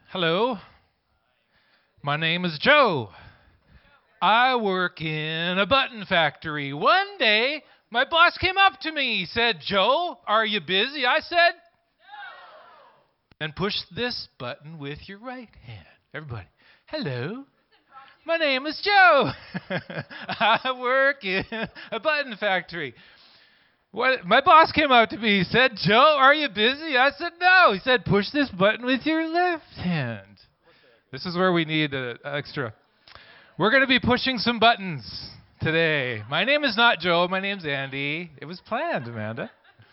Hello, my name is Joe. I work in a button factory. One day, my boss came up to me. He said, Joe, are you busy? I said, then push this button with your right hand. Everybody, hello, my name is Joe. I work in a button factory. What? My boss came up to me. He said, Joe, are you busy? I said, no. He said, push this button with your left hand. This is where we need extra. We're going to be pushing some buttons today. My name is not Joe. My name's Andy. It was planned, Amanda.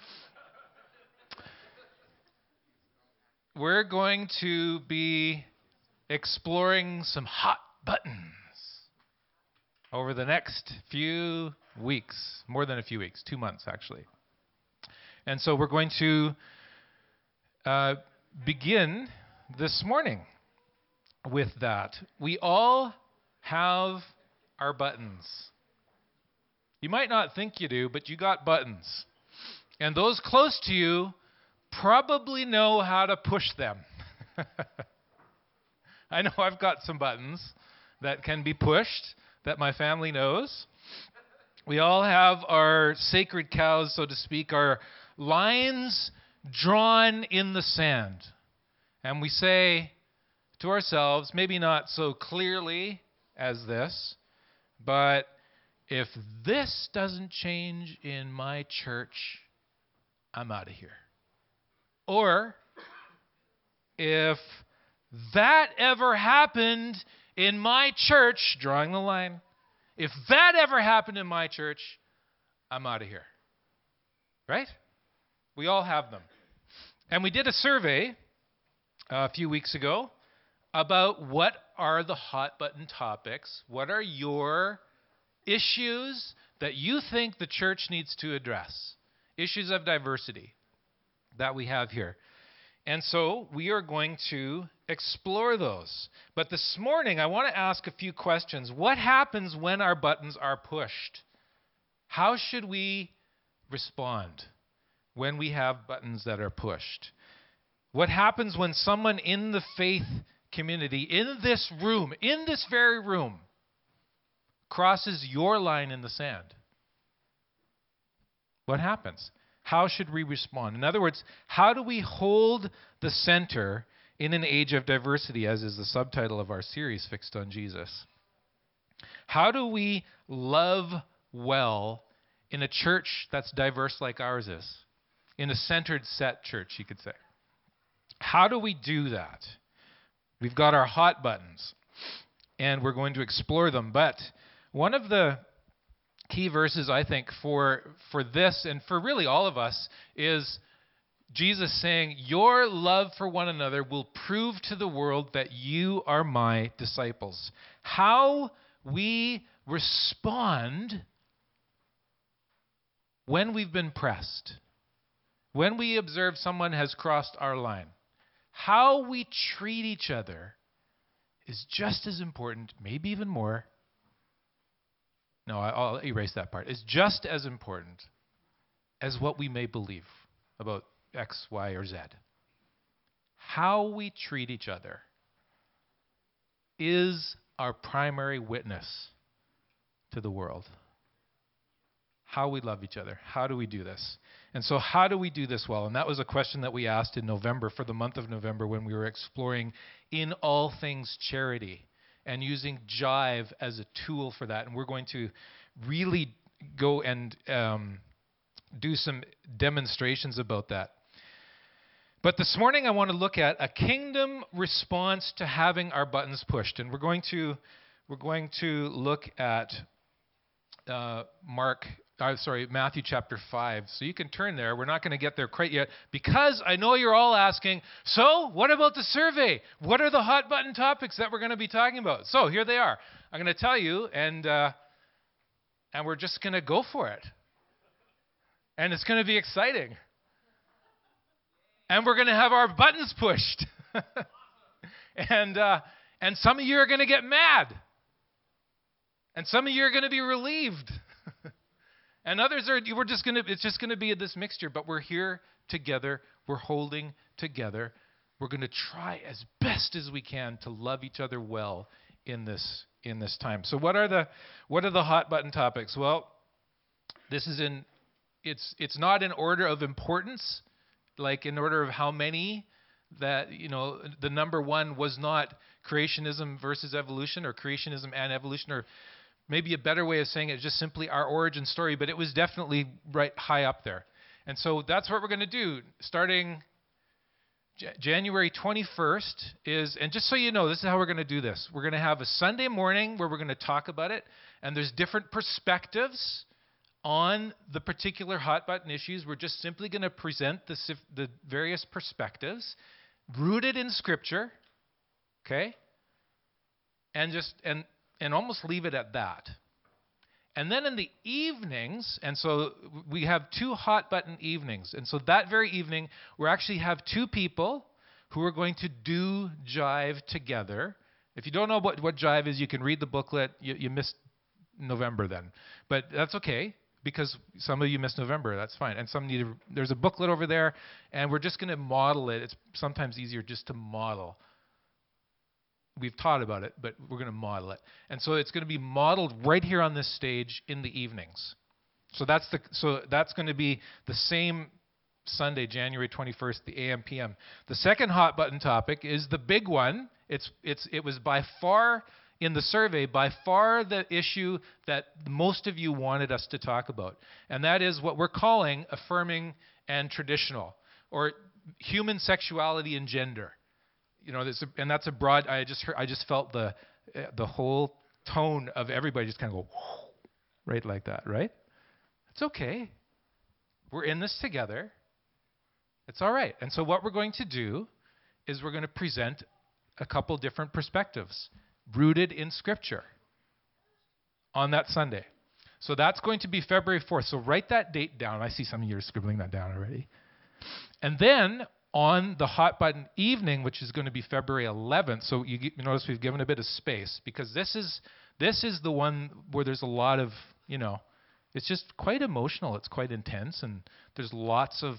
We're going to be exploring some hot buttons over the next few weeks. More than a few weeks. 2 months, actually. And so we're going to begin this morning with that. We all have our buttons. You might not think you do, but you got buttons. And those close to you probably know how to push them. I know I've got some buttons that can be pushed that my family knows. We all have our sacred cows, so to speak, our lines drawn in the sand. And we say to ourselves, maybe not so clearly as this, but if this doesn't change in my church, I'm out of here. Or if that ever happened in my church, drawing the line, if that ever happened in my church, I'm out of here. Right? We all have them. And we did a survey a few weeks ago about what are the hot button topics, what are your issues that you think the church needs to address, issues of diversity that we have here. And so we are going to explore those. But this morning, I want to ask a few questions. What happens when our buttons are pushed? How should we respond when we have buttons that are pushed? What happens when someone in the faith community, in this room, in this very room, crosses your line in the sand? What happens? How should we respond? In other words, how do we hold the center in an age of diversity, as is the subtitle of our series, Fixed on Jesus? How do we love well in a church that's diverse like ours is? In a centered set church, you could say. How do we do that? We've got our hot buttons, and we're going to explore them. But one of the key verses, I think, for this and for really all of us is Jesus saying, your love for one another will prove to the world that you are my disciples. How we respond when we've been pressed, when we observe someone has crossed our line, how we treat each other is just as important, maybe even more. No, I'll erase that part. It's just as important as what we may believe about X, Y, or Z. How we treat each other is our primary witness to the world. How we love each other. How do we do this? And so how do we do this well? And that was a question that we asked in November, for the month of November, when we were exploring in all things charity and using Jive as a tool for that. And we're going to really go and do some demonstrations about that. But this morning I want to look at a kingdom response to having our buttons pushed. And we're going to look at Matthew chapter 5. So you can turn there. We're not going to get there quite yet because I know you're all asking, so what about the survey? What are the hot button topics that we're going to be talking about? So here they are. I'm going to tell you, and we're just going to go for it. And it's going to be exciting. And we're going to have our buttons pushed. And some of you are going to get mad. And some of you are going to be relieved. And others it's just going to be this mixture, but we're here together. We're holding together. We're going to try as best best as we can to love each other well in this time. So what are the hot button topics? Well, this is it's not in order of importance, like in order of how many. That, the number one was not creationism versus evolution, or creationism and evolution, or maybe a better way of saying it is just simply our origin story, but it was definitely right high up there. And so that's what we're going to do starting January 21st and just so you know, this is how we're going to do this. We're going to have a Sunday morning where we're going to talk about it, and there's different perspectives on the particular hot button issues. We're just simply going to present the various perspectives rooted in Scripture, okay? And almost leave it at that. And then in the evenings, and so we have 2 hot button evenings. And so that very evening, we actually have 2 people who are going to do Jive together. If you don't know what Jive is, you can read the booklet. You missed November then. But that's okay, because some of you missed November. That's fine. And there's a booklet over there, and we're just going to model it. It's sometimes easier just to model. We've taught about it, but we're going to model it. And so it's going to be modeled right here on this stage in the evenings. So that's going to be the same Sunday, January 21st, the AM PM. The second hot button topic is the big one. It was by far in the survey, by far the issue that most of you wanted us to talk about. And that is what we're calling affirming and traditional, or human sexuality and gender. And that's a broad, I just felt the whole tone of everybody just kind of go, right like that, right? It's okay. We're in this together. It's all right. And so what we're going to do is we're going to present a couple different perspectives rooted in Scripture on that Sunday. So that's going to be February 4th. So write that date down. I see some of you are scribbling that down already. And then on the hot button evening, which is going to be February 11th, so you notice we've given a bit of space, because this is the one where there's a lot of, it's just quite emotional. It's quite intense, and there's lots of,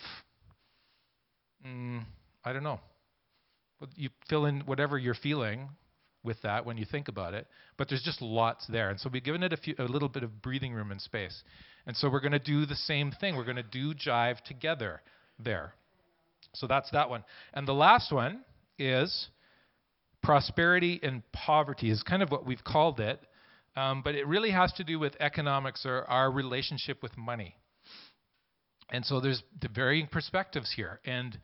I don't know. You fill in whatever you're feeling with that when you think about it, but there's just lots there. And so we've given it a little bit of breathing room and space. And so we're going to do the same thing. We're going to do Jive together there. So that's that one. And the last one is prosperity and poverty, is kind of what we've called it, but it really has to do with economics, or our relationship with money. And so there's the varying perspectives here, and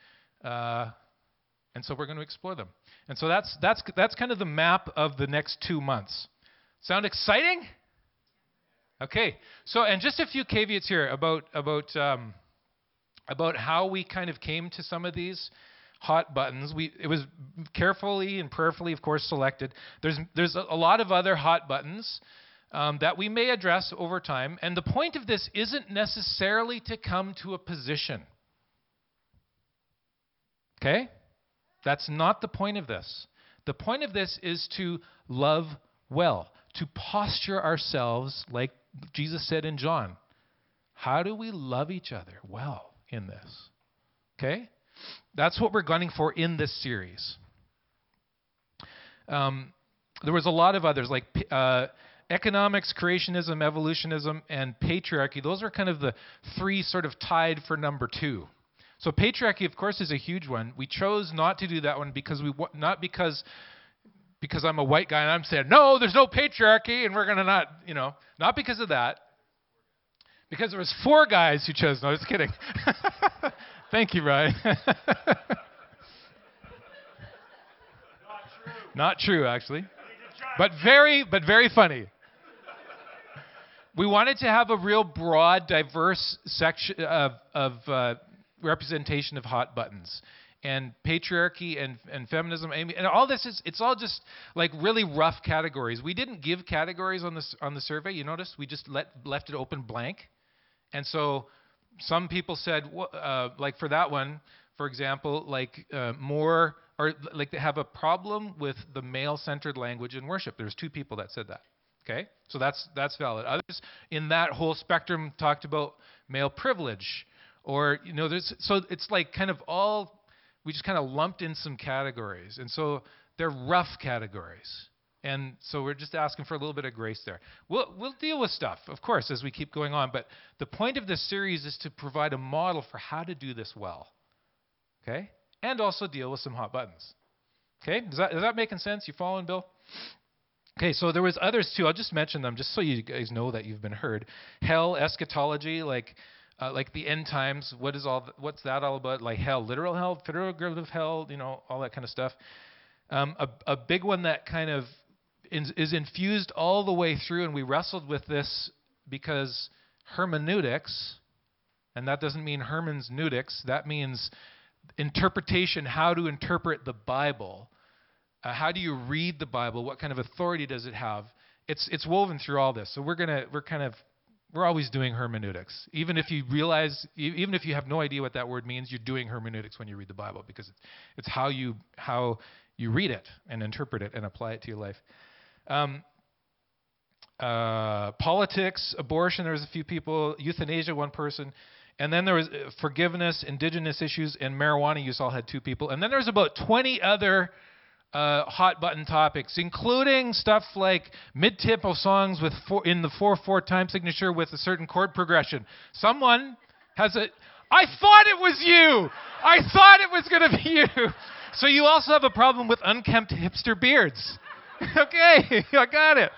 so we're going to explore them. And so that's kind of the map of the next 2 months. Sound exciting? Okay. So, and just a few caveats here about how we kind of came to some of these hot buttons. It was carefully and prayerfully, of course, selected. There's a lot of other hot buttons that we may address over time. And the point of this isn't necessarily to come to a position. Okay? That's not the point of this. The point of this is to love well, to posture ourselves like Jesus said in John. How do we love each other well in this? Okay? That's what we're gunning for in this series. There was a lot of others, like economics, creationism, evolutionism, and patriarchy. Those are kind of the 3 sort of tied for number 2. So patriarchy, of course, is a huge one. We chose not to do that one because not because I'm a white guy and I'm saying, no, there's no patriarchy and we're going to not because of that. Because there was 4 guys who chose. No, just kidding. Thank you, Ryan. Not true, actually. But very funny. We wanted to have a real broad, diverse section of representation of hot buttons, and patriarchy and feminism, and all this it's all just like really rough categories. We didn't give categories on the survey. You notice we just left it open blank, and so some people said like for that one, for example, more, or like they have a problem with the male-centered language in worship. There's 2 people that said that. Okay, so that's valid. Others in that whole spectrum talked about male privilege. Or, so it's like kind of all we just kind of lumped in some categories. And so they're rough categories. And so we're just asking for a little bit of grace there. We'll deal with stuff, of course, as we keep going on. But the point of this series is to provide a model for how to do this well. Okay? And also deal with some hot buttons. Okay? Is that making sense? You following, Bill? Okay, so there was others too. I'll just mention them just so you guys know that you've been heard. Hell, eschatology, like the end times. What's that all about? Like hell, literal hell, figurative hell, all that kind of stuff. A big one that kind of is infused all the way through, and we wrestled with this because hermeneutics, and that doesn't mean Herman's Nudix, that means interpretation, how to interpret the Bible. How do you read the Bible? What kind of authority does it have? It's woven through all this. So we're always doing hermeneutics. Even if you have no idea what that word means, you're doing hermeneutics when you read the Bible, because it's how you read it and interpret it and apply it to your life. Politics, abortion, there was a few people, euthanasia, one person. And then there was forgiveness, indigenous issues, and marijuana use all had 2 people. And then there was about 20 other hot button topics, including stuff like mid-tempo songs in the 4/4 time signature with a certain chord progression. Someone has I thought it was you! I thought it was going to be you! So you also have a problem with unkempt hipster beards. Okay, I got it.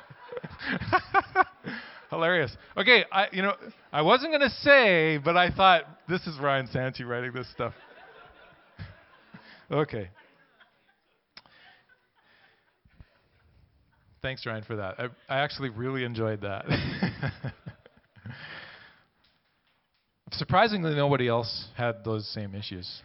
Hilarious. Okay, I wasn't going to say, but I thought, this is Ryan Santi writing this stuff. Okay. Thanks, Ryan, for that. I actually really enjoyed that. Surprisingly, nobody else had those same issues.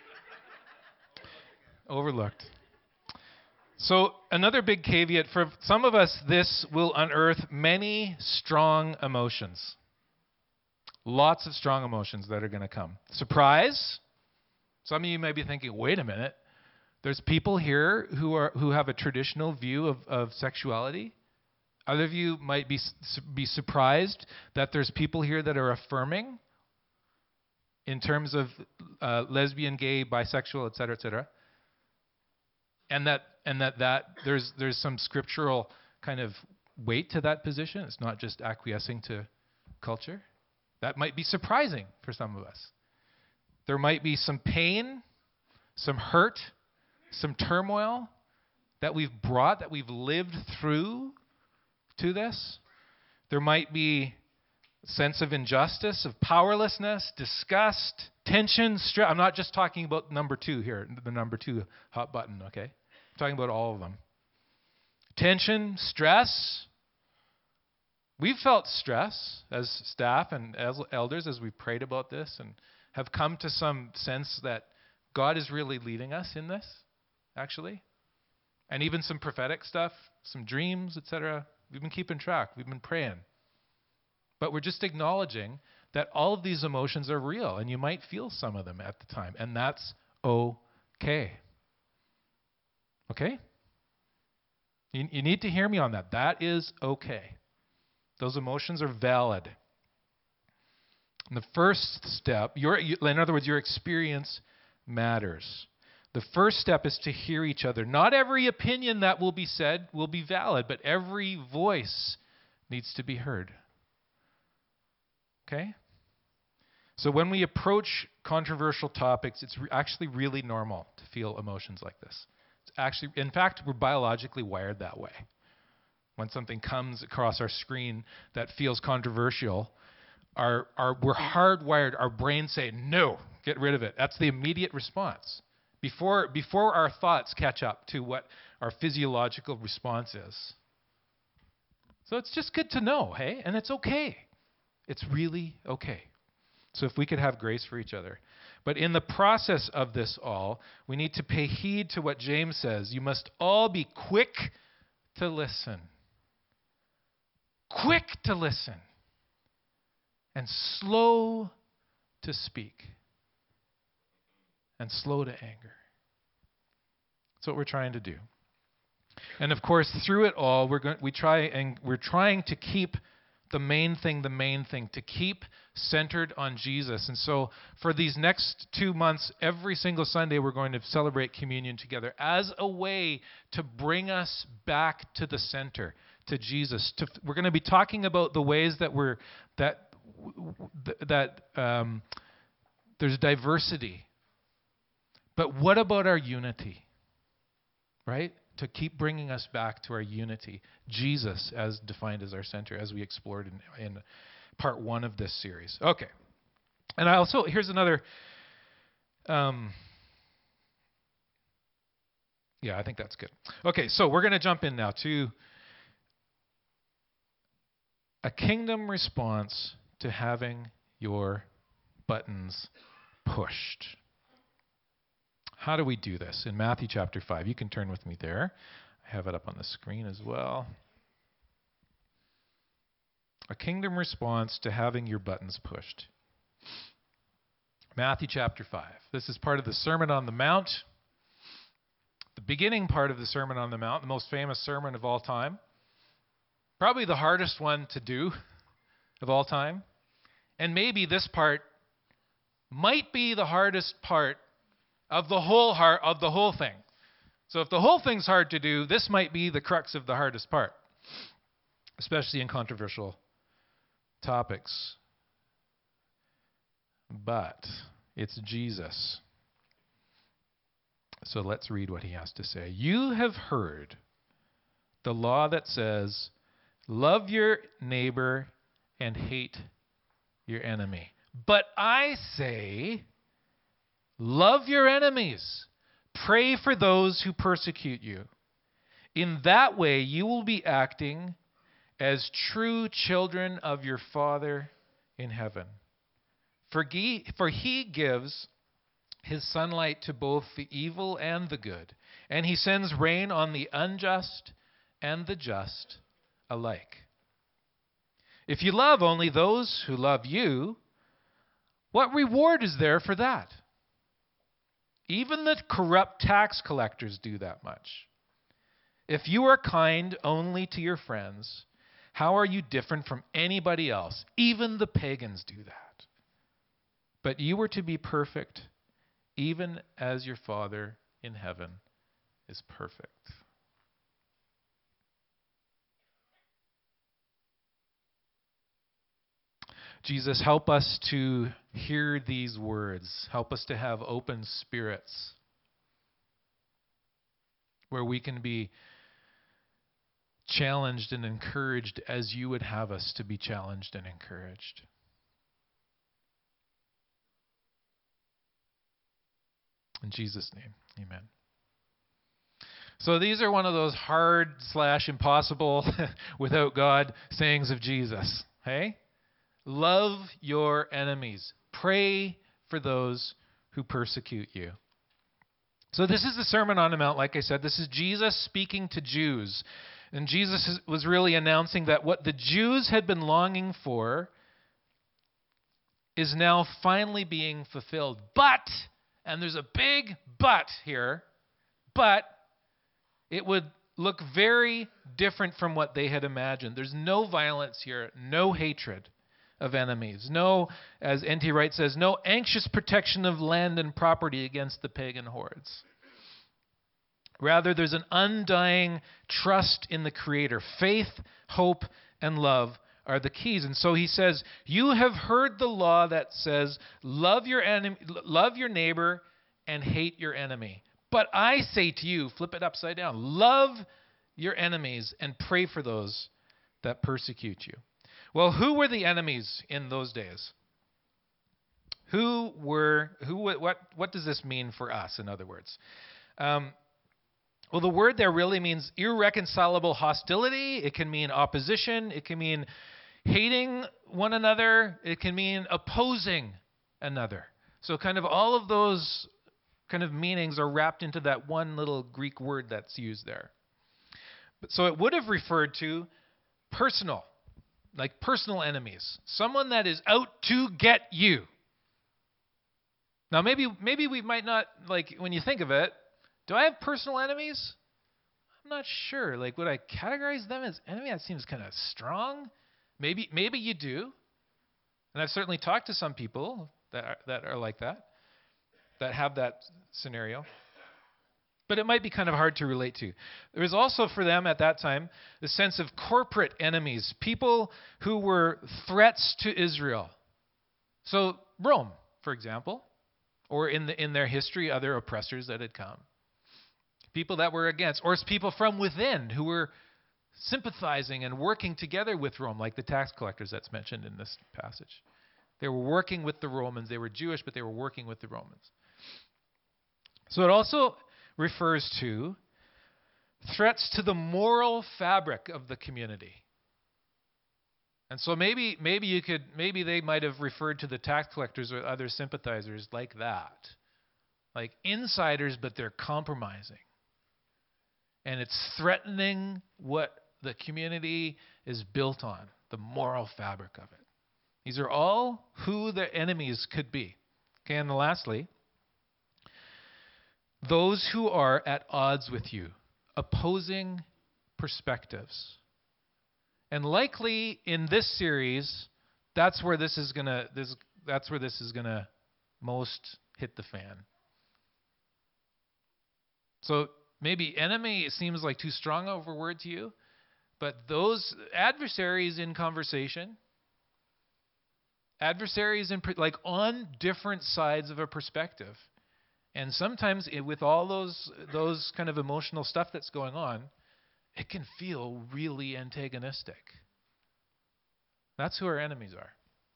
Overlooked. So another big caveat, for some of us, this will unearth many strong emotions. Lots of strong emotions that are going to come. Surprise. Some of you may be thinking, wait a minute. There's people here who have a traditional view of sexuality. Other of you might be surprised that there's people here that are affirming in terms of lesbian, gay, bisexual, et cetera, and that there's some scriptural kind of weight to that position. It's not just acquiescing to culture. That might be surprising for some of us. There might be some pain, some hurt, some turmoil that we've lived through to this. There might be a sense of injustice, of powerlessness, disgust, tension, stress. I'm not just talking about number 2 here, the number 2 hot button, okay? I'm talking about all of them. Tension, stress. We've felt stress as staff and as elders as we've prayed about this and have come to some sense that God is really leading us in this, actually. And even some prophetic stuff, some dreams, etc. We've been keeping track. We've been praying. But we're just acknowledging that all of these emotions are real, and you might feel some of them at the time, and that's okay. Okay? You need to hear me on that. That is okay. Those emotions are valid. And the first step, in other words, your experience matters. The first step is to hear each other. Not every opinion that will be said will be valid, but every voice needs to be heard. Okay? So when we approach controversial topics, it's actually really normal to feel emotions like this. It's actually, in fact, we're biologically wired that way. When something comes across our screen that feels controversial, we're hardwired, our brains say, no, get rid of it. That's the immediate response. Before our thoughts catch up to what our physiological response is. So it's just good to know, hey? And it's okay. It's really okay. So if we could have grace for each other. But in the process of this all, we need to pay heed to what James says. You must all be quick to listen. Quick to listen. And slow to speak. And slow to anger. That's what we're trying to do. And of course, through it all, we're trying to keep the main thing, to keep centered on Jesus. And so for these next 2 months, every single Sunday, we're going to celebrate communion together as a way to bring us back to the center, to Jesus. We're going to be talking about the ways that there's diversity. But what about our unity? Right? To keep bringing us back to our unity. Jesus as defined as our center, as we explored in part 1 of this series. Okay. And here's another, I think that's good. Okay, so we're going to jump in now to a kingdom response to having your buttons pushed. How do we do this? In Matthew chapter 5. You can turn with me there. I have it up on the screen as well. A kingdom response to having your buttons pushed. Matthew chapter 5. This is part of the Sermon on the Mount. The beginning part of the Sermon on the Mount, the most famous sermon of all time. Probably the hardest one to do of all time. And maybe this part might be the hardest part of the whole thing. So if the whole thing's hard to do, this might be the crux of the hardest part, especially in controversial topics. But it's Jesus. So let's read what he has to say. You have heard the law that says, love your neighbor and hate your enemy. But I say, love your enemies. Pray for those who persecute you. In that way, you will be acting as true children of your Father in heaven. For he gives his sunlight to both the evil and the good, and he sends rain on the unjust and the just alike. If you love only those who love you, what reward is there for that? Even the corrupt tax collectors do that much. If you are kind only to your friends, how are you different from anybody else? Even the pagans do that. But you are to be perfect, even as your Father in heaven is perfect. Jesus, help us to hear these words. Help us to have open spirits where we can be challenged and encouraged as you would have us to be challenged and encouraged. In Jesus' name, amen. So these are one of those hard/impossible without God sayings of Jesus. Hey? Love your enemies. Pray for those who persecute you. So this is the Sermon on the Mount, like I said. This is Jesus speaking to Jews. And Jesus was really announcing that what the Jews had been longing for is now finally being fulfilled. But, and there's a big but here, but it would look very different from what they had imagined. There's no violence here, no hatred of enemies. No, as N.T. Wright says, no anxious protection of land and property against the pagan hordes. Rather, there's an undying trust in the Creator. Faith, hope, and love are the keys. And so he says, you have heard the law that says, love your neighbor and hate your enemy. But I say to you, flip it upside down, love your enemies and pray for those that persecute you. Well, who were the enemies in those days? What does this mean for us, in other words? Well, the word there really means irreconcilable hostility. It can mean opposition. It can mean hating one another. It can mean opposing another. So kind of all of those kind of meanings are wrapped into that one little Greek word that's used there. So it would have referred to personal. Like personal enemies. Someone that is out to get you. Now maybe we might not, like when you think of it, do I have personal enemies? I'm not sure. Like would I categorize them as enemy? That seems kind of strong. Maybe you do. And I've certainly talked to some people that are like that have that scenario. But it might be kind of hard to relate to. There was also for them at that time the sense of corporate enemies, people who were threats to Israel. So Rome, for example, or in their history, other oppressors that had come. People that were against, or people from within who were sympathizing and working together with Rome, like the tax collectors that's mentioned in this passage. They were working with the Romans. They were Jewish, but they were working with the Romans. So it also refers to threats to the moral fabric of the community. And so maybe they might have referred to the tax collectors or other sympathizers like that. Like insiders, but they're compromising. And it's threatening what the community is built on, the moral fabric of it. These are all who the enemies could be. Okay, and lastly, those who are at odds with you, opposing perspectives. And likely in this series, that's where this is gonna most hit the fan. So maybe enemy seems like too strong of a word to you, but those adversaries in conversation, like on different sides of a perspective. And sometimes with all those kind of emotional stuff that's going on, it can feel really antagonistic. That's who our enemies are.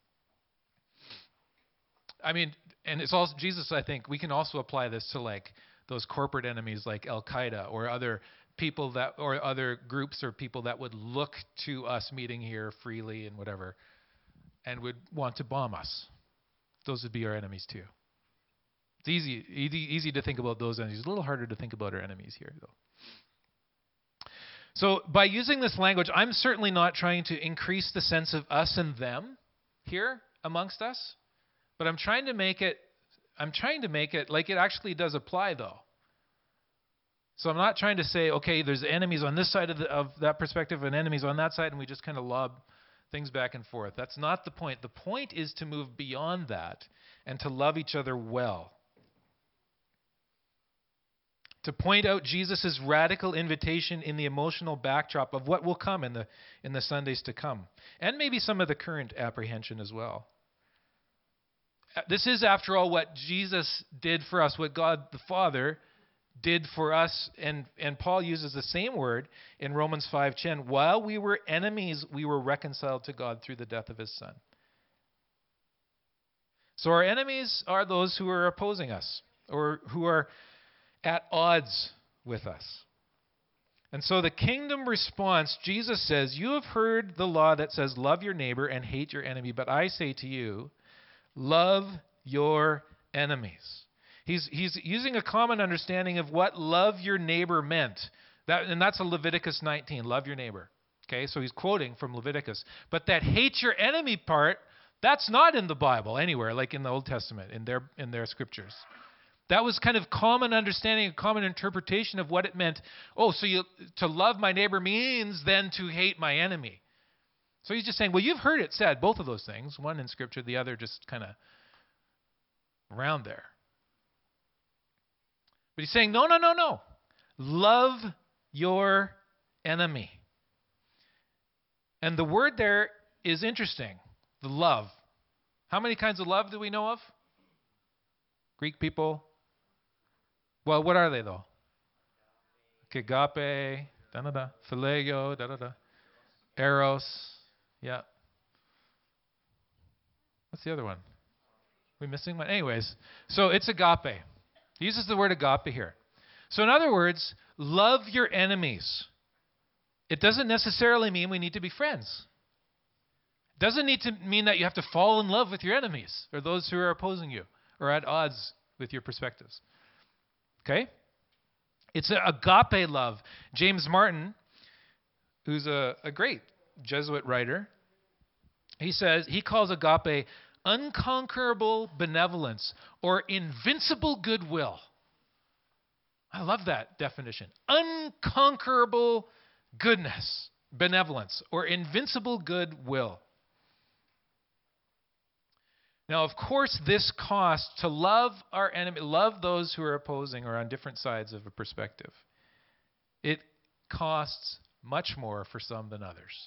I mean, and it's also Jesus, I think, we can also apply this to like those corporate enemies like Al-Qaeda or other people or other groups or people that would look to us meeting here freely and whatever and would want to bomb us. Those would be our enemies too. It's easy to think about those enemies. It's a little harder to think about our enemies here, though. So by using this language, I'm certainly not trying to increase the sense of us and them here amongst us, but I'm trying to make it like it actually does apply, though. So I'm not trying to say, okay, there's enemies on this side of that perspective and enemies on that side, and we just kind of lob things back and forth. That's not the point. The point is to move beyond that and to love each other well. To point out Jesus' radical invitation in the emotional backdrop of what will come in the Sundays to come. And maybe some of the current apprehension as well. This is, after all, what Jesus did for us, what God the Father did for us. And Paul uses the same word in Romans 5:10. While we were enemies, we were reconciled to God through the death of his Son. So our enemies are those who are opposing us or who are at odds with us. And so the kingdom response, Jesus says, you have heard the law that says, love your neighbor and hate your enemy. But I say to you, love your enemies. He's using a common understanding of what love your neighbor meant. And that's a Leviticus 19, love your neighbor. Okay, so he's quoting from Leviticus. But that hate your enemy part, that's not in the Bible anywhere, like in the Old Testament, in their scriptures. That was kind of common understanding, a common interpretation of what it meant. Oh, so to love my neighbor means then to hate my enemy. So he's just saying, well, you've heard it said, both of those things, one in Scripture, the other just kind of around there. But he's saying, no. Love your enemy. And the word there is interesting, the love. How many kinds of love do we know of? Greek people? Well, what are they, though? Agape, phileo, eros, yeah. What's the other one? Are we missing one? Anyways, so it's agape. He uses the word agape here. So in other words, love your enemies. It doesn't necessarily mean we need to be friends. It doesn't need to mean that you have to fall in love with your enemies or those who are opposing you or at odds with your perspectives. Okay? It's an agape love. James Martin, who's a great Jesuit writer, he calls agape unconquerable benevolence or invincible goodwill. I love that definition. Unconquerable goodness benevolence, or invincible goodwill. Now, of course, this costs to love our enemy, love those who are opposing or on different sides of a perspective. It costs much more for some than others.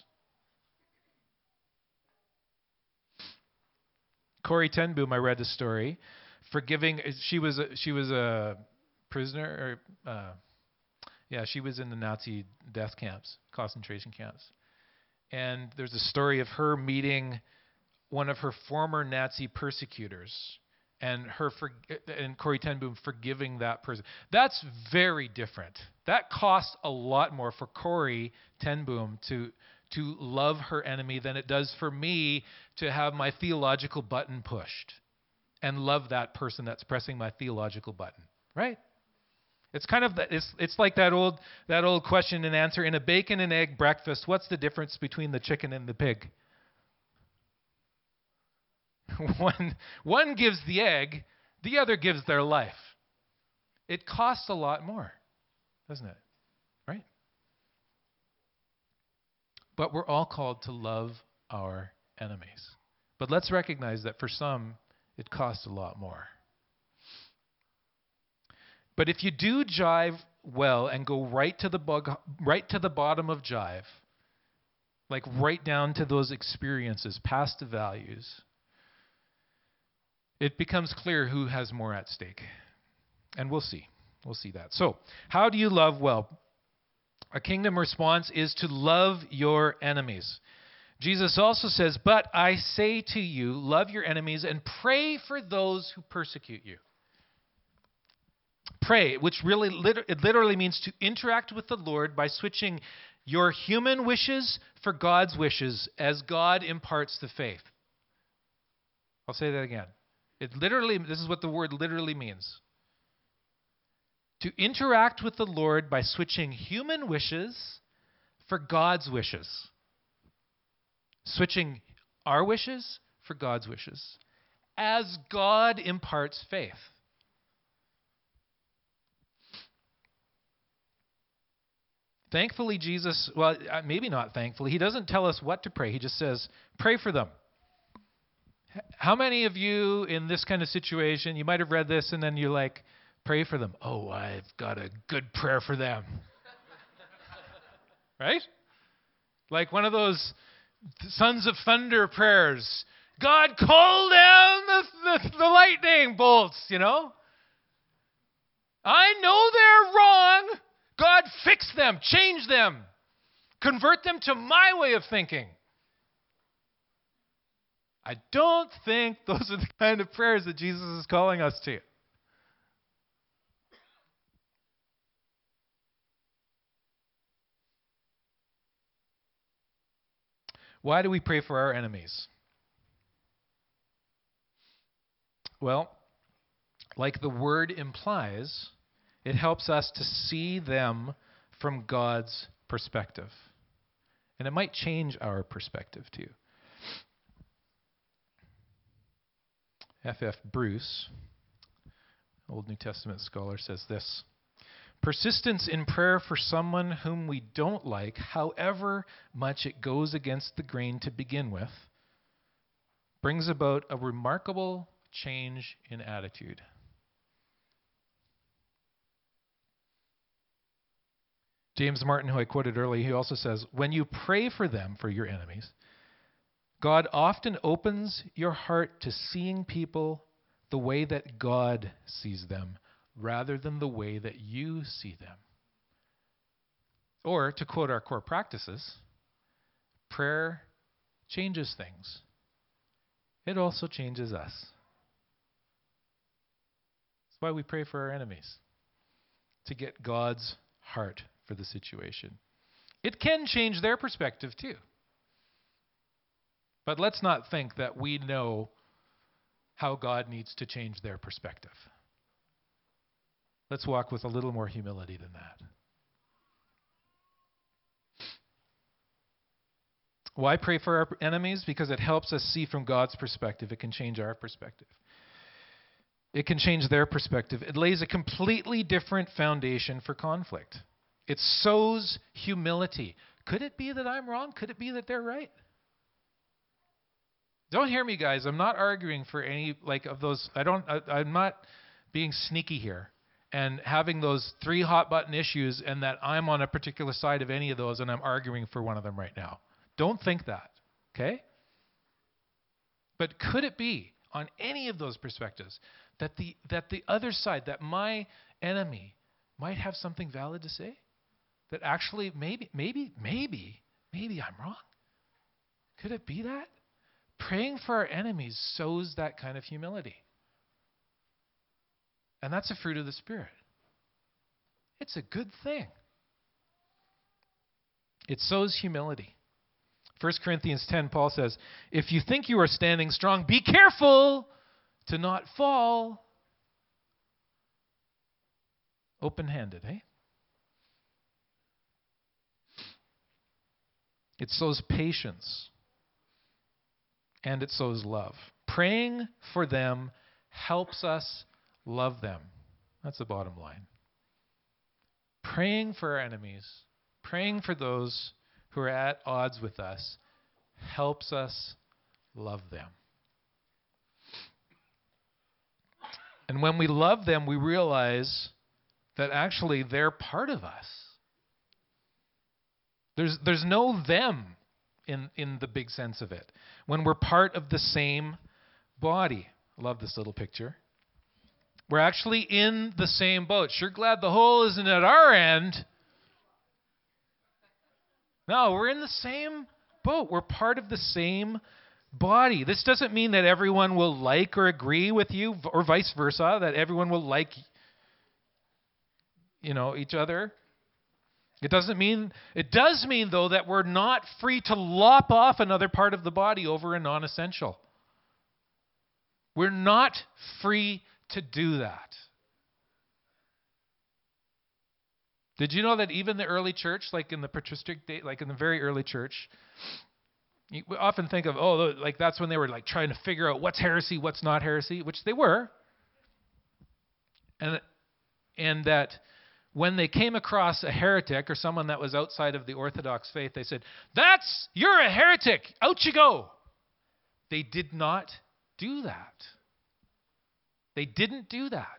Corrie ten Boom, I read the story, forgiving. She was a prisoner, she was in the Nazi death camps, concentration camps, and there's a story of her meeting one of her former Nazi persecutors, and Corrie ten Boom forgiving that person. That's very different. That costs a lot more for Corrie ten Boom to love her enemy than it does for me to have my theological button pushed and love that person that's pressing my theological button, right? It's kind of it's like that old question and answer in a bacon and egg breakfast. What's the difference between the chicken and the pig? One gives the egg, the other gives their life. It costs a lot more, doesn't it? Right? But we're all called to love our enemies. But let's recognize that for some, it costs a lot more. But if you do jive well and go right to the bottom of jive, like right down to those experiences, past the values, it becomes clear who has more at stake. And we'll see. We'll see that. So, how do you love well? A kingdom response is to love your enemies. Jesus also says, "But I say to you, love your enemies and pray for those who persecute you." Pray, which literally means to interact with the Lord by switching your human wishes for God's wishes as God imparts the faith. I'll say that again. This is what the word literally means. To interact with the Lord by switching human wishes for God's wishes. Switching our wishes for God's wishes as God imparts faith. Thankfully, Jesus, well, maybe not thankfully, he doesn't tell us what to pray. He just says, pray for them. How many of you in this kind of situation, you might have read this and then you're like, pray for them. Oh, I've got a good prayer for them. Right? Like one of those Sons of Thunder prayers. God, call down the lightning bolts, you know? I know they're wrong. God, fix them, change them, convert them to my way of thinking. I don't think those are the kind of prayers that Jesus is calling us to. Why do we pray for our enemies? Well, like the word implies, it helps us to see them from God's perspective. And it might change our perspective too. F.F. Bruce, Old New Testament scholar, says this: persistence in prayer for someone whom we don't like, however much it goes against the grain to begin with, brings about a remarkable change in attitude. James Martin, who I quoted earlier, he also says, when you pray for them, for your enemies, God often opens your heart to seeing people the way that God sees them, rather than the way that you see them. Or, to quote our core practices, prayer changes things. It also changes us. That's why we pray for our enemies, to get God's heart for the situation. It can change their perspective too. But let's not think that we know how God needs to change their perspective. Let's walk with a little more humility than that. Why pray for our enemies? Because it helps us see from God's perspective. It can change our perspective. It can change their perspective. It lays a completely different foundation for conflict. It sows humility, Could it be that I'm wrong? Could it be that they're right? Don't hear me, guys. I'm not arguing for any of those. I'm not being sneaky here and having those 3 hot button issues and that I'm on a particular side of any of those and I'm arguing for one of them right now. Don't think that, okay? But could it be on any of those perspectives that the other side, that my enemy might have something valid to say? That actually maybe I'm wrong? Could it be that? Praying for our enemies sows that kind of humility. And that's a fruit of the Spirit. It's a good thing. It sows humility. 1 Corinthians 10, Paul says, if you think you are standing strong, be careful to not fall. Open-handed, eh? It sows patience. And it sows love. Praying for them helps us love them. That's the bottom line. Praying for our enemies, praying for those who are at odds with us, helps us love them. And when we love them, we realize that actually they're part of us. There's no them in the big sense of it. When we're part of the same body. I love this little picture. We're actually in the same boat. Sure glad the hole isn't at our end. No, we're in the same boat. We're part of the same body. This doesn't mean that everyone will like or agree with you, or vice versa, that everyone will like, each other. It does mean, though, that we're not free to lop off another part of the body over a non-essential. We're not free to do that. Did you know that even the early church, like in the patristic day, like in the very early church, you often think of, that's when they were trying to figure out what's heresy, what's not heresy, which they were. And that when they came across a heretic or someone that was outside of the Orthodox faith, they said, you're a heretic, out you go. They did not do that. They didn't do that.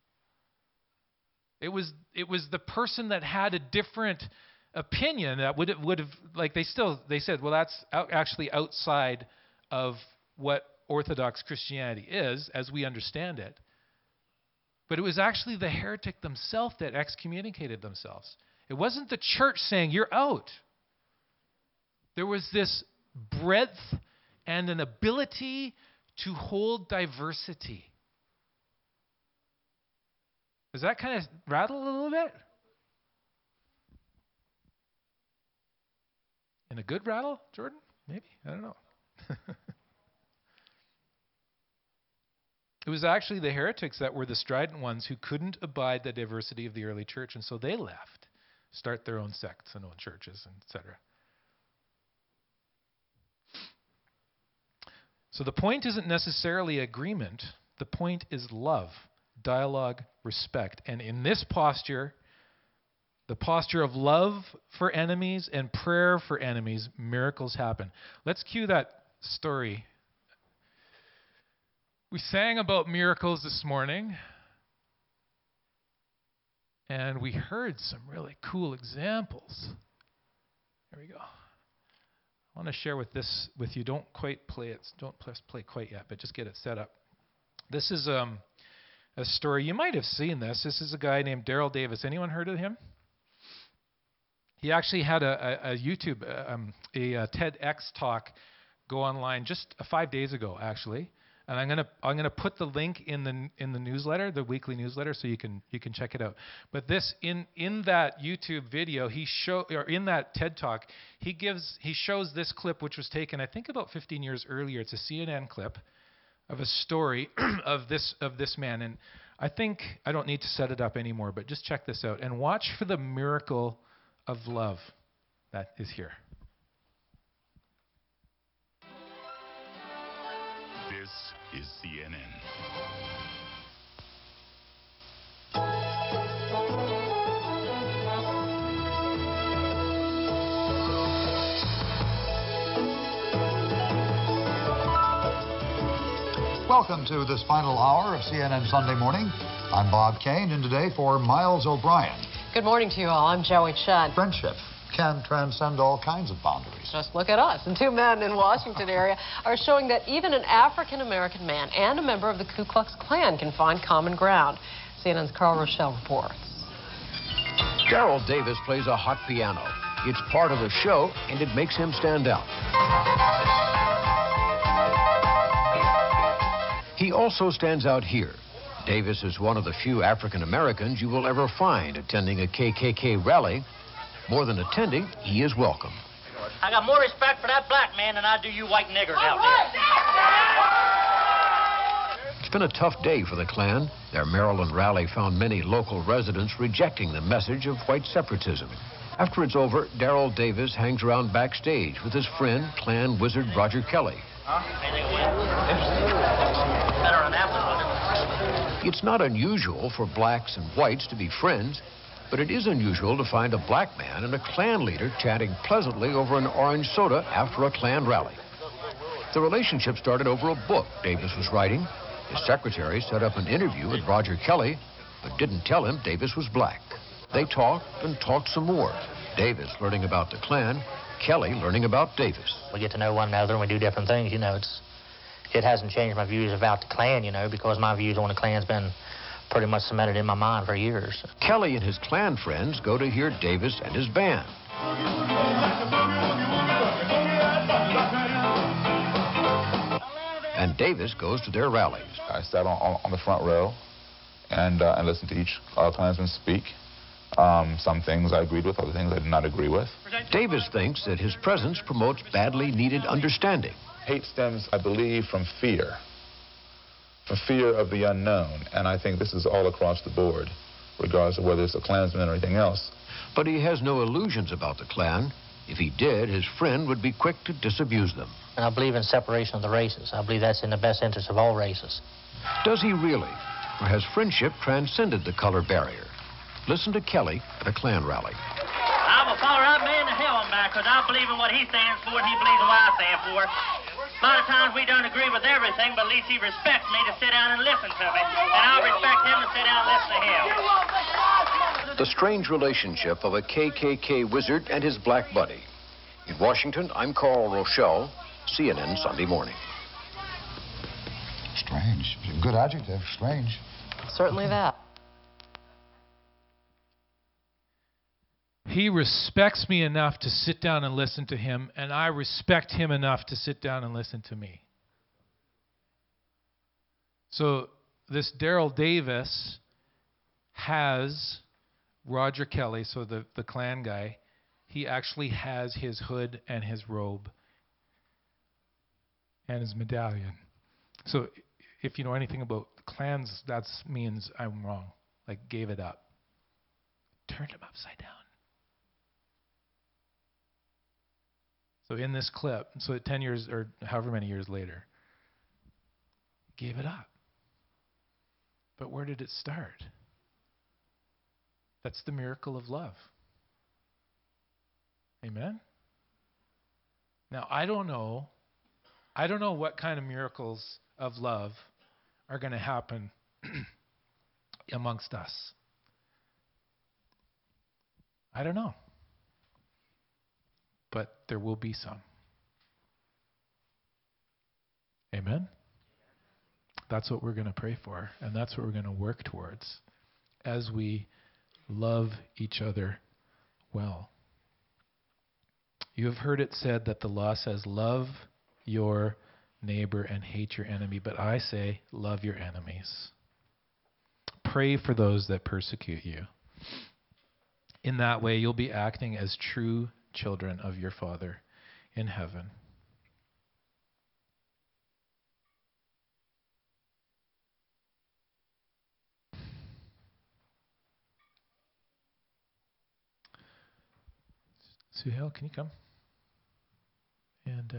It was the person that had a different opinion that would have they said, well, that's actually outside of what Orthodox Christianity is as we understand it. But it was actually the heretic themselves that excommunicated themselves. It wasn't the church saying, you're out. There was this breadth and an ability to hold diversity. Does that kind of rattle a little bit? In a good rattle, Jordan? Maybe? I don't know. It was actually the heretics that were the strident ones who couldn't abide the diversity of the early church, and so they left, start their own sects and own churches, etc. So the point isn't necessarily agreement. The point is love, dialogue, respect. And in this posture, the posture of love for enemies and prayer for enemies, miracles happen. Let's cue that story. We sang about miracles this morning, and we heard some really cool examples. There we go. I want to share with you. Don't quite play it. Don't press play quite yet, but just get it set up. This is a story. You might have seen this. This is a guy named Daryl Davis. Anyone heard of him? He actually had a YouTube, a TEDx talk go online just 5 days ago, actually. And I'm gonna put the link in the newsletter, the weekly newsletter, so you can check it out. But this in that YouTube video, in that TED talk, he shows this clip, which was taken I think about 15 years earlier. It's a CNN clip of a story of this man, and I think I don't need to set it up anymore, but just check this out and watch for the miracle of love that is here. This is CNN. Welcome to this final hour of CNN Sunday Morning. I'm Bob Kane, and today for Miles O'Brien. Good morning to you all. I'm Joey Chud. Friendship can transcend all kinds of boundaries. Just look at us. And two men in Washington area are showing that even an African-American man and a member of the Ku Klux Klan can find common ground. CNN's Carl Rochelle reports. Daryl Davis plays a hot piano. It's part of the show, and it makes him stand out. He also stands out here. Davis is one of the few African Americans you will ever find attending a KKK rally. More than attending, he is welcome. I got more respect for that black man than I do you white niggers out there. It's been a tough day for the Klan. Their Maryland rally found many local residents rejecting the message of white separatism. After it's over, Daryl Davis hangs around backstage with his friend, Klan wizard Roger Kelly. It's not unusual for blacks and whites to be friends, but it is unusual to find a black man and a Klan leader chatting pleasantly over an orange soda after a Klan rally. The relationship started over a book Davis was writing. His secretary set up an interview with Roger Kelly, but didn't tell him Davis was black. They talked and talked some more. Davis learning about the Klan, Kelly learning about Davis. We get to know one another and we do different things, you know. It hasn't changed my views about the Klan, you know, because my views on the Klan's been pretty much cemented in my mind for years. Kelly and his Klan friends go to hear Davis and his band. And Davis goes to their rallies. I sat on the front row and listened to each Klansman speak. Some things I agreed with, other things I did not agree with. Davis thinks that his presence promotes badly needed understanding. Hate stems, I believe, from fear of the unknown. And I think this is all across the board, regardless of whether it's a Klansman or anything else. But he has no illusions about the Klan. If he did, his friend would be quick to disabuse them. And I believe in separation of the races. I believe that's in the best interest of all races. Does he really? Or has friendship transcended the color barrier? Listen to Kelly at a Klan rally. I will follow that man to hell and back, because I believe in what he stands for and he believes in what I stand for. A lot of times we don't agree with everything, but at least he respects me to sit down and listen to me. And I'll respect him to sit down and listen to him. The strange relationship of a KKK wizard and his black buddy. In Washington, I'm Carl Rochelle, CNN Sunday Morning. Strange. Good adjective, strange. Certainly that. He respects me enough to sit down and listen to him, and I respect him enough to sit down and listen to me. So this Daryl Davis has Roger Kelly, so the Klan guy, he actually has his hood and his robe and his medallion. So if you know anything about Klans, that means I'm wrong. Like, gave it up. Turned him upside down. So in this clip, so 10 years or however many years later, gave it up. But where did it start? That's the miracle of love. Amen? Now, I don't know what kind of miracles of love are going to happen amongst us. I don't know. But there will be some. Amen? That's what we're going to pray for, and that's what we're going to work towards as we love each other well. You have heard it said that the law says, love your neighbor and hate your enemy, but I say, love your enemies. Pray for those that persecute you. In that way, you'll be acting as true children of your Father in heaven. Suhail, can you come? And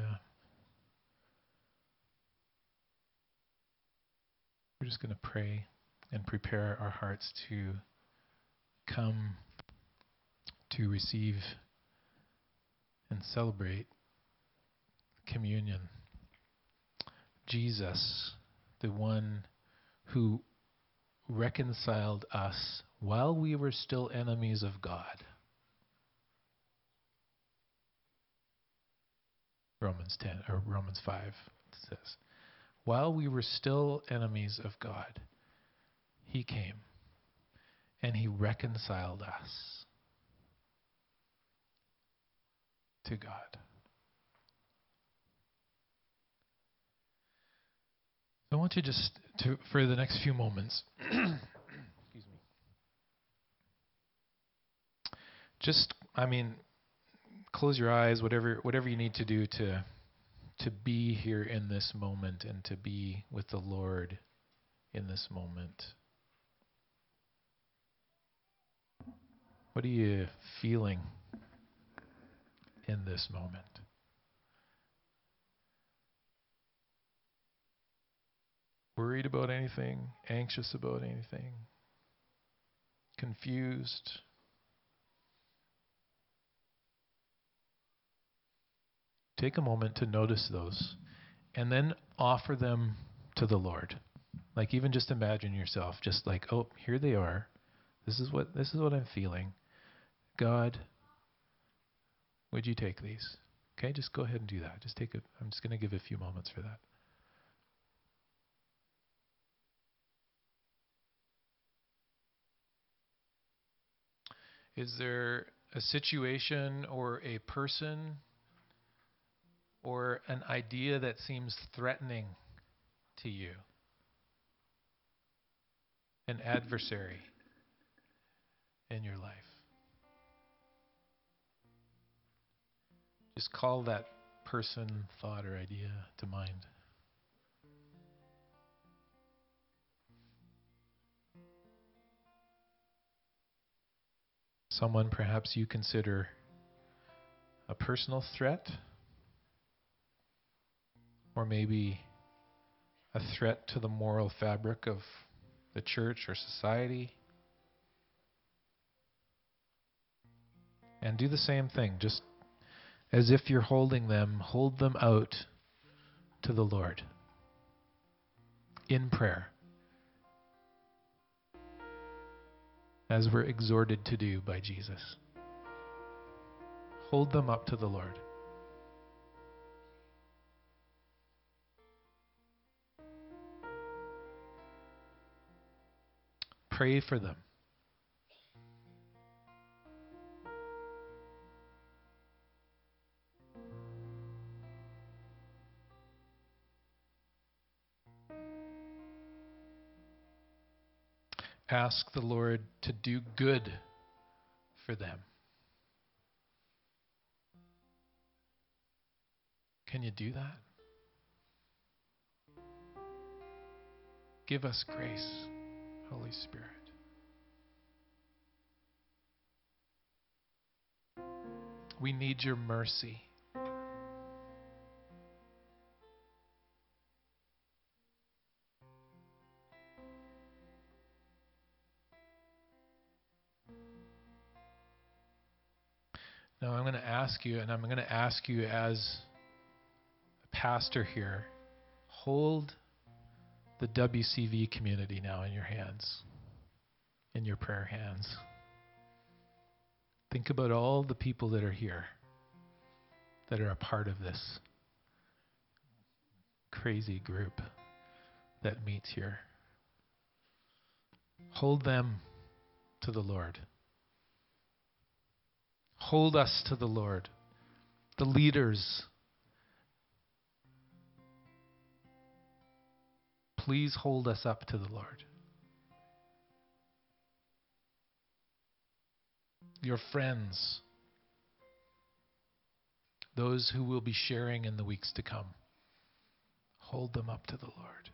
we're just going to pray and prepare our hearts to come to receive and celebrate communion. Jesus the one who reconciled us while we were still enemies of God. Romans 10 or Romans 5 says, while we were still enemies of God, he came and he reconciled us to God. I want you just to, for the next few moments, excuse me. Just, close your eyes, whatever you need to do to be here in this moment and to be with the Lord in this moment. What are you feeling in this moment? Worried about anything? Anxious about anything? Confused? Take a moment to notice those and then offer them to the Lord. Like, even just imagine yourself just like, oh, here they are. This is what I'm feeling. God, would you take these? Okay, just go ahead and do that. I'm just going to give a few moments for that. Is there a situation or a person or an idea that seems threatening to you? An adversary in your life? Just call that person, thought, or idea to mind. Someone perhaps you consider a personal threat, or maybe a threat to the moral fabric of the church or society. And do the same thing, just as if you're holding them, hold them out to the Lord in prayer, as we're exhorted to do by Jesus. Hold them up to the Lord. Pray for them. Ask the Lord to do good for them. Can you do that? Give us grace, Holy Spirit. We need your mercy. Now I'm going to ask you, and I'm going to ask you as a pastor here, hold the WCV community now in your hands, in your prayer hands. Think about all the people that are here, that are a part of this crazy group that meets here. Hold them to the Lord. Hold us to the Lord. The leaders, please hold us up to the Lord. Your friends, those who will be sharing in the weeks to come, hold them up to the Lord.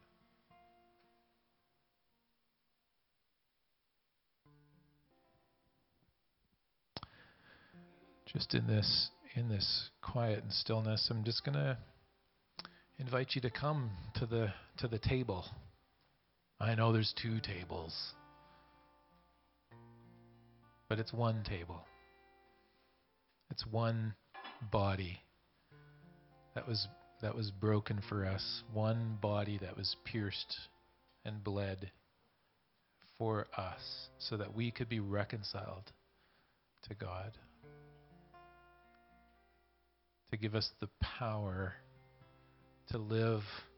Just in this quiet and stillness, I'm just going to invite you to come to the table. I know there's two tables, but it's one table. It's one body that was that was broken for us, one body that was pierced and bled for us so that we could be reconciled to God. To give us the power to live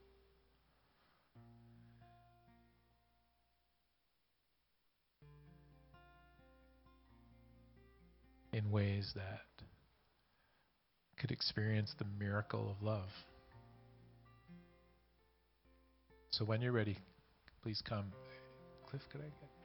in ways that could experience the miracle of love. So when you're ready, please come. Cliff, could I get...